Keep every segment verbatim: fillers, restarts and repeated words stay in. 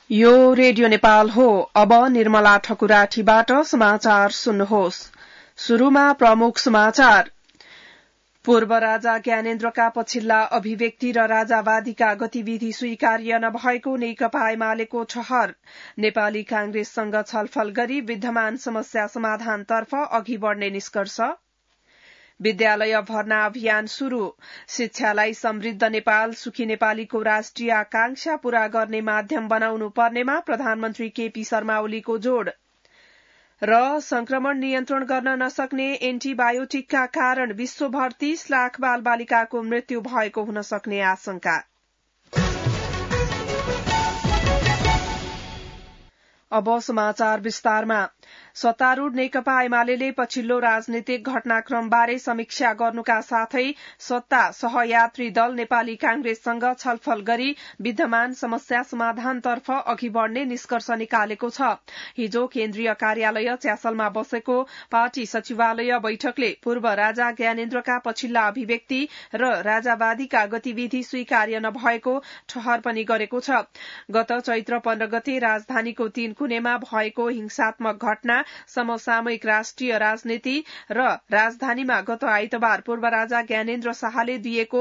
यो रेडियो नेपाल हो। अब निर्मला ठकुराठीबाट समाचार सुन्नुहोस्। शुरूमा प्रमुख समाचार। पूर्व राजा ज्ञानेन्द्रका पछिल्ला अभिव्यक्ति र राजावादीका गतिविधि स्वीकार्य नभएको नेकपा एमालेको ठहर। नेपाली कांग्रेससँग छलफल गरी विद्यमान समस्या समाधानतर्फ अघि बढ़ने निष्कर्ष। विद्यालय भर्ना अभियान शुरू। शिक्षालाई समृद्ध नेपाल सुखी नेपालीको राष्ट्रिय आकांक्षा पूरा गर्ने माध्यम बनाउनु पर्नेमा प्रधानमन्त्री केपी शर्मा ओलीको जोड़। र संक्रमण नियन्त्रण गर्न नसक्ने एन्टिबायोटिकका कारण विश्वभर तीस लाख बालबालिकाको मृत्यु भएको हुन सक्ने आशंका। अब समाचार विस्तारमा। सत्तारूढ़ नेकपा एमाले पछिल्लो राजनीतिक घटनाक्रमबारे समीक्षा गर्नुका साथै सत्ता सहयात्री दल नेपाली कांग्रेससँग छलफल गरी विद्यमान समस्या समाधानतर्फ अघि बढ़ने निष्कर्ष निकालेको छ। हिजो केन्द्रीय कार्यालय च्यासलमा बसेको पार्टी सचिवालय बैठकले पूर्व राजा ज्ञानेन्द्रका पछिल्ला अभिव्यक्ति र राजावादीका गतिविधि स्वीकार्य नभएको ठहर पनि गरेको छ। गत चैत्र पन्ध्र गते राजधानीको तीन कुनेमा भएको हिंसात्मक घटना समसामयिक राष्ट्रिय राजनीति र राजधानीमा गत आइतबार पूर्व राजा ज्ञानेन्द्र शाहले दिएको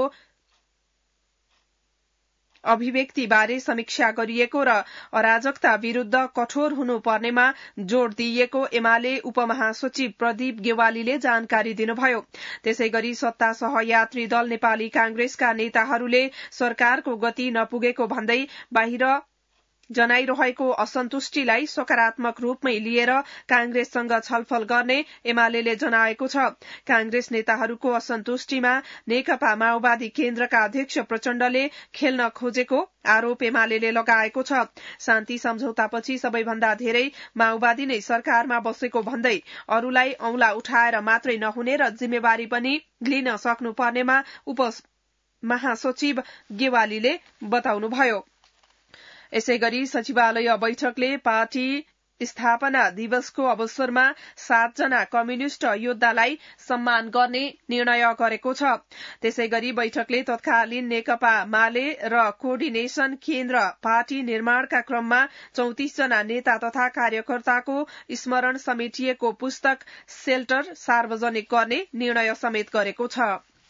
अभिव्यक्तिबारे समीक्षा गरिएको र अराजकता विरूद्ध कठोर हुनुपर्नेमा जोड़ दिइएको एमाले उपमहासचिव प्रदीप गेवालीले जानकारी दिनुभयो। त्यसै गरी सत्ता सहयात्री दल नेपाली कांग्रेसका नेताहरूले सरकारको गति नपुगेको भन्दै बाहिर जनाइरहेको असन्तुष्टिलाई सकारात्मक रूपमै लिएर कांग्रेससँग छलफल गर्ने एमाले जनाएको छ। कांग्रेस नेताहरूको असन्तुष्टिमा नेकपा माओवादी केन्द्रका अध्यक्ष प्रचण्डले खेल्न खोजेको आरोप एमाले लगाएको छ। शान्ति सम्झौतापछि सबैभन्दा धेरै माओवादी नै सरकारमा बसेको भन्दै अरूलाई औंला उठाएर मात्रै नहुने र जिम्मेवारी पनि लिन सक्नुपर्नेमा उप महासचिव गेवालीले बताउनुभयो। यसै गरी सचिवालय बैठकले पार्टी स्थापना दिवसको अवसरमा सातजना कम्युनिष्ट योद्धालाई सम्मान गर्ने निर्णय गरेको छ। त्यसै गरी बैठकले तत्कालीन नेकपा माले र कोर्डिनेशन केन्द्र पार्टी निर्माणका क्रममा चौतिस जना नेता तथा कार्यकर्ताको स्मरण समेटिएको पुस्तक सेल्टर सार्वजनिक गर्ने निर्णय समेत गरेको छ।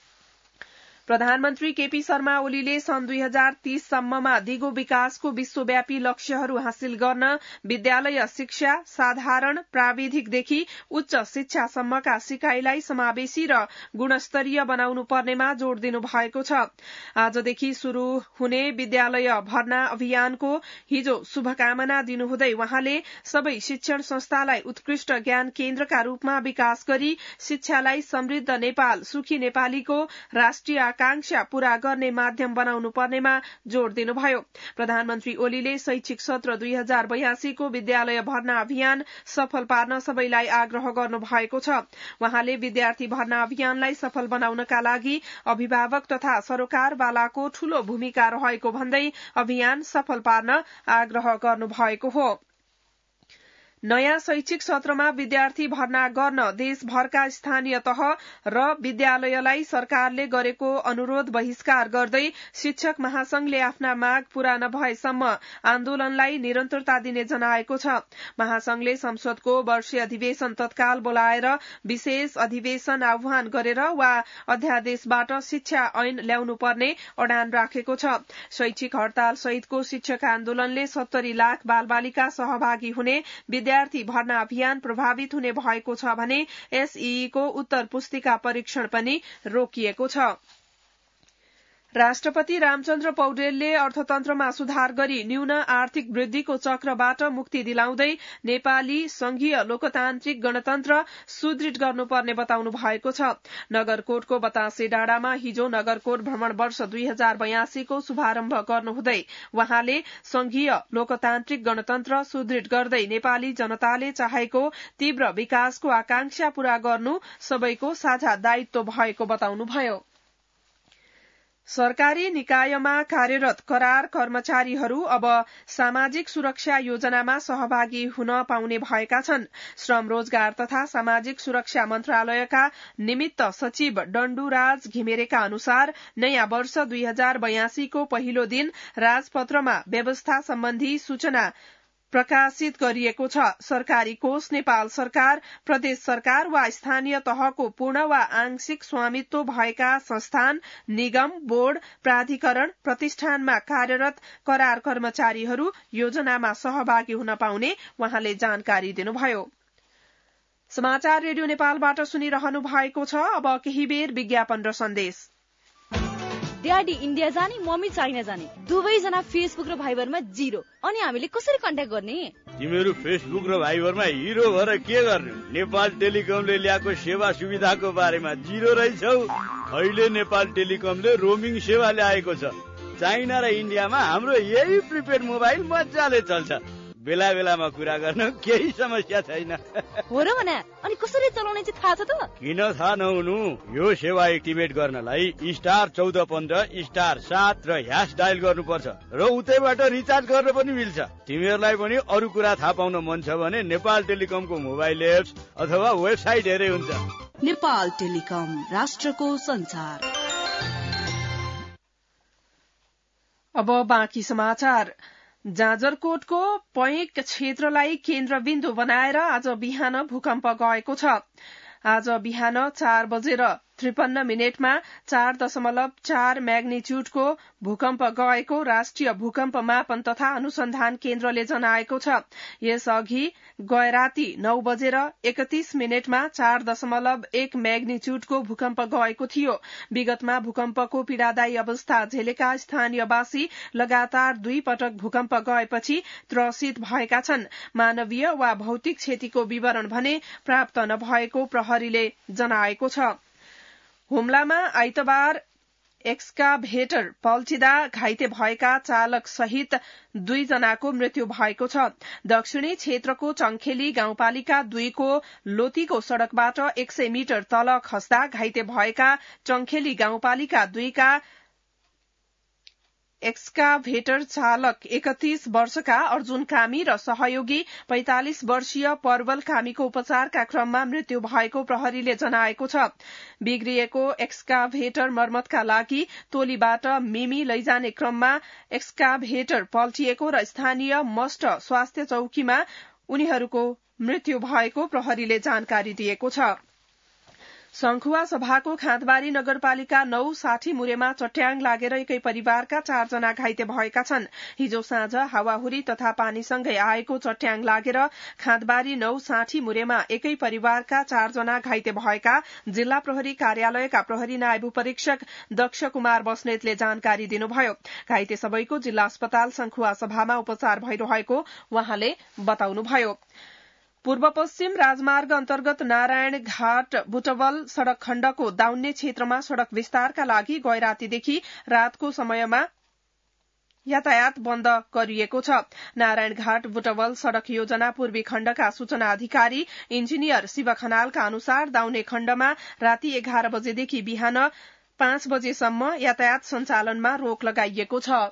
प्रधानमन्त्री केपी शर्मा ओलीले सन् दुई हजार तीस सम्ममा दिगो विकासको विश्वव्यापी लक्ष्यहरू हासिल गर्न विद्यालय शिक्षा साधारण प्राविधिकदेखि उच्च शिक्षासम्मका सिकाइलाई समावेशी र गुणस्तरीय बनाउनु पर्नेमा जोड़ दिनु भएको छ। आजदेखि शुरू हुने विद्यालय भर्ना अभियानको हिजो शुभकामना दिनुहुँदै वहाँले सबै शिक्षण संस्थालाई उत्कृष्ट ज्ञान केन्द्रका रूपमा विकास गरी शिक्षालाई समृद्ध नेपाल सुखी नेपालीको राष्ट्रिय आकांक्षा पूरा गर्ने माध्यम बनाउनु पर्नेमा जोड़ दिनुभयो। प्रधानमन्त्री ओलीले शैक्षिक सत्र दुई हजार बयासीको विद्यालय भर्ना अभियान सफल पार्न सबैलाई आग्रह गर्नु भएको छ। वहाँले विद्यार्थी भर्ना अभियानलाई सफल बनाउनका लागि अभिभावक तथा सरोकारवालाको ठूलो भूमिका रहेको भन्दै अभियान सफल पार्न आग्रह गर्नु भएको हो। नयाँ शैक्षिक सत्रमा विद्यार्थी भर्ना गर्न देशभरका स्थानीय तह र विद्यालयलाई सरकारले गरेको अनुरोध बहिष्कार गर्दै शिक्षक महासंघले आफ्ना माग पूरा नभएसम्म आन्दोलनलाई निरन्तरता दिने जनाएको छ। महासंघले संसदको वर्षीय अधिवेशन तत्काल बोलाएर विशेष अधिवेशन आह्वान गरेर वा अध्यादेशबाट शिक्षा ऐन ल्याउनु पर्ने अडान राखेको छ। शैक्षिक हड़ताल सहितको शिक्षक आन्दोलनले सत्तरी लाख बालबालिका सहभागी हुने विद्यार्थी भर्ना अभियान प्रभावित हुने भएको छ भने एसईई को उत्तर पुस्तिका परीक्षण पनि रोकिएको छ। राष्ट्रपति रामचन्द्र पौडेलले अर्थतन्त्रमा सुधार गरी न्यून आर्थिक वृद्धिको चक्रबाट मुक्ति दिलाउँदै नेपाली संघीय लोकतान्त्रिक गणतन्त्र सुदृढ गर्नुपर्ने बताउनु भएको छ। नगरकोटको बतासे डाँडामा हिजो नगरकोट भ्रमण वर्ष दुई हजार बयासीको शुभारम्भ गर्नुहुँदै वहाँले संघीय लोकतान्त्रिक गणतन्त्र सुदृढ गर्दै नेपाली जनताले चाहेको तीव्र विकासको आकांक्षा पूरा गर्नु सबैको साझा दायित्व भएको बताउनुभयो। सरकारी निकायमा कार्यरत करार कर्मचारीहरू अब सामाजिक सुरक्षा योजनामा सहभागी हुन पाउने भएका छन्। श्रम रोजगार तथा सामाजिक सुरक्षा मन्त्रालयका निमित्त सचिव डण्डुराज घिमिरेका अनुसार नयाँ वर्ष दुई हजार बयासीको पहिलो दिन राजपत्रमा व्यवस्था सम्बन्धी सूचना प्रकाशित गरिएको छ। सरकारी कोष नेपाल सरकार, प्रदेश सरकार वा स्थानीय तहको पूर्ण वा आंशिक स्वामित्व भएका संस्थान, निगम, बोर्ड, प्राधिकरण, प्रतिष्ठानमा कार्यरत करार कर्मचारीहरू योजनामा सहभागी हुन पाउने उहाँले जानकारी दिनुभयो। समाचार रेडियो नेपालबाट सुनिरहनु भएको छ। अब केही बेर विज्ञापन र सन्देश। ड्याडी इन्डिया जाने, मम्मी चाइना जाने, दुवैजना फेसबुक र भाइबरमा जिरो। अनि हामीले कसरी कन्ट्याक्ट गर्ने? तिमीहरू फेसबुक र भाइबरमा हिरो भएर के गर्ने? नेपाल टेलिकमले ल्याएको सेवा सुविधाको बारेमा जिरो रहेछौ। अहिले नेपाल टेलिकमले रोमिङ सेवा ल्याएको छ। चाइना र इन्डियामा हाम्रो यही प्रिपेड मोबाइल मजाले चल्छ। बेला बेलामा कुरा गर्न केही समस्या छैन। हो र भने अनि कसरी चलाउने चाहिँ थाहा छ त? किन थाहा नहुनु? यो सेवा एक्टिभेट गर्नलाई स्टार चौध पन्ध्र स्टार सात र ह्यास डायल गर्नुपर्छ र उतैबाट रिचार्ज गर्न पनि मिल्छ। तिमीहरूलाई पनि अरू कुरा थाहा पाउन मन छ भने नेपाल टेलिकमको मोबाइल एप्स अथवा वेबसाइट हेरे हुन्छ। नेपाल टेलिकम, राष्ट्रको संचार। अब बाँकी समाचार। जाजरकोटको पैक क्षेत्रलाई केन्द्रबिन्दु बनाएर आज बिहान भूकम्प गएको छ। आज बिहान चार बजेर त्रिपन्न मिनटमा चार दशमलव चार म्याग्निच्युडको भूकम्प गएको राष्ट्रिय भूकम्प मापन तथा अनुसन्धान केन्द्रले जनाएको छ। यसअघि गए राति नौ बजेर एकतीस मिनटमा चार दशमलव एक म्याग्निच्युडको भूकम्प गएको थियो। विगतमा भूकम्पको पीड़ादायी अवस्था झेलेका स्थानीयवासी लगातार दुई पटक भूकम्प गएपछि त्रसित भएका छन्। मानवीय वा भौतिक क्षतिको विवरण भने प्राप्त नभएको प्रहरीले जनाएको छ। हुम्लामा आइतबार एक्सकाभेटर पल्टिँदा घाइते भएका चालक सहित दुईजनाको मृत्यु भएको छ। दक्षिणी क्षेत्रको चङ्खेली गाउँपालिका दुईको लोतीको सड़कबाट एक सय मिटर तल खस्दा घाइते भएका चङ्खेली गाउँपालिका दुईका एक्सकाभेटर चालक एकतीस वर्षका अर्जुन कामी र सहयोगी पैंतालिस वर्षीय पर्वल कामीको उपचारका क्रममा मृत्यु भएको प्रहरीले जनाएको छ। बिग्रिएको एक्सकाभेटर मर्मतका लागि टोलीबाट मिमी लैजाने क्रममा एक्सकाभेटर पल्टिएको र स्थानीय मस्ट स्वास्थ्य चौकीमा उनीहरूको मृत्यु भएको प्रहरीले जानकारी दिएको छ। संखुवा सभाको खाँदबारी नगरपालिका नौ साठी मुरेमा चट्याङ लागेर एकै परिवारका चारजना घाइते भएका छन्। हिजो साँझ हावाहुरी तथा पानीसँगै आएको चट्याङ लागेर खाँदबारी नौ साठी मुरेमा एकै परिवारका चारजना घाइते भएका जिल्ला प्रहरी कार्यालयका प्रहरी नायब परीक्षक दक्ष कुमार बस्नेतले जानकारी दिनुभयो। घाइते सबैको जिल्ला अस्पताल संखुवा सभामा उपचार भइरहेको उहाँले बताउनुभयो। पूर्व पश्चिम राजमार्ग अन्तर्गत नारायण घाट बुटवल सड़क खण्डको दाउन्ने क्षेत्रमा सड़क विस्तारका लागि गए रातीदेखि रातको समयमा यातायात बन्द गरिएको छ। नारायण घाट बुटवल सड़क योजना पूर्वी खण्डका सूचना अधिकारी इन्जिनियर शिव खनालका अनुसार दाउन्ने खण्डमा राति एघार बजेदेखि बिहान पाँच बजेसम्म यातायात सञ्चालनमा रोक लगाइएको छ।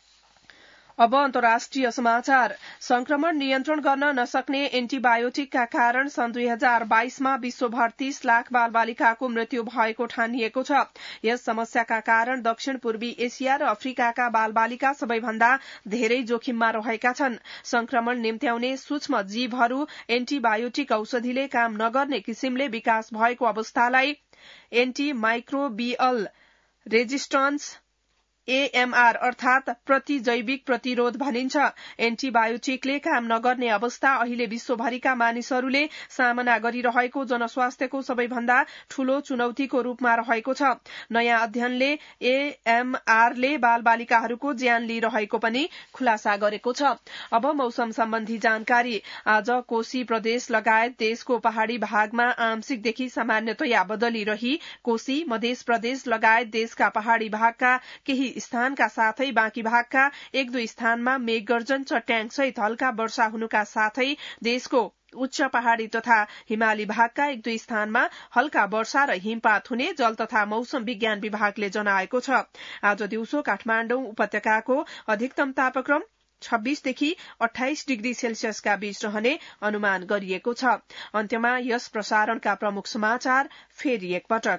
अब अन्तर्राष्ट्रिय समाचार। संक्रमण नियन्त्रण गर्न नसक्ने एन्टिबायोटिकका कारण सन् दुई हजार बाइसमा विश्वभर तीस लाख बालबालिकाको मृत्यु भएको ठानिएको छ। यस समस्याका कारण दक्षिण पूर्वी एसिया र अफ्रिकाका बालबालिका सबैभन्दा धेरै जोखिममा रहेका छन्। संक्रमण निम्त्याउने सूक्ष्म जीवहरू एन्टिबायोटिक औषधिले काम नगर्ने किसिमले विकास भएको अवस्थालाई एन्टी माइक्रोबियल रेजिस्टेन्स एएमआर अर्थात प्रतिजैविक प्रतिरोध भनिन्छ। एन्टिबायोटिकले काम नगर्ने अवस्था अहिले विश्वभरिका मानिसहरूले सामना गरिरहेको जनस्वास्थ्यको सबैभन्दा ठूलो चुनौतीको रूपमा रहेको छ। नयाँ अध्ययनले एएमआरले बालबालिकाहरूको ज्यान लिइरहेको पनि खुलासा गरेको छ। अब मौसम सम्बन्धी जानकारी। आज कोशी प्रदेश लगायत देशको पहाड़ी भागमा आंशिकदेखि सामान्यतया बदली रही कोशी मध्य प्रदेश लगायत देशका पहाड़ी भागका केही स्थानका साथै बाँकी भागका एक दुई स्थानमा मेघगर्जन चट्याङ सहित हल्का वर्षा हुनुका साथै देशको उच्च पहाड़ी तथा हिमाली भागका एक दुई स्थानमा हल्का वर्षा र हिमपात हुने जल तथा मौसम विज्ञान विभागले जनाएको छ। आज दिउँसो काठमाडौँ उपत्यकाको अधिकतम तापक्रम छब्बीसदेखि अठाइस डिग्री सेल्सियसका बीच रहने अनुमान गरिएको छ। अन्त्यमा यस प्रसारणका प्रमुख समाचार फेरि एकपटक।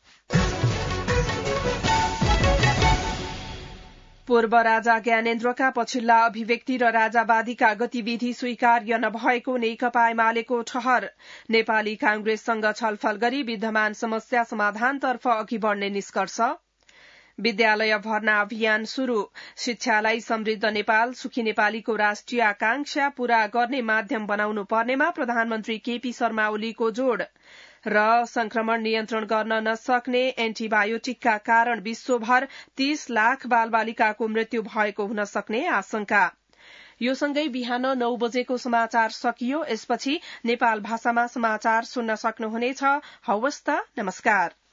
पूर्व राजा ज्ञानेन्द्रका पछिल्ला अभिव्यक्ति र राजावादीका गतिविधि स्वीकार्य नभएको नेकपा एमालेको ठहर। नेपाली कांग्रेससँग छलफल गरी विद्यमान समस्या समाधानतर्फ अघि बढ़ने निष्कर्ष। विद्यालय भर्ना अभियान शुरू। शिक्षालाई समृद्ध नेपाल सुखी नेपालीको राष्ट्रिय आकांक्षा पूरा गर्ने माध्यम बनाउनु पर्नेमा प्रधानमन्त्री केपी शर्मा ओलीको जोड़। र संक्रमण नियन्त्रण गर्न नसक्ने एन्टिबायोटिकका कारण विश्वभर तीस लाख बालबालिकाको मृत्यु भएको हुन सक्ने आशंका। यो सँगै बिहान नौ बजेको समाचार सकियो। यसपछि नेपाल भाषामा समाचार सुन्न सक्नुहुनेछ। हवस् त, नमस्कार।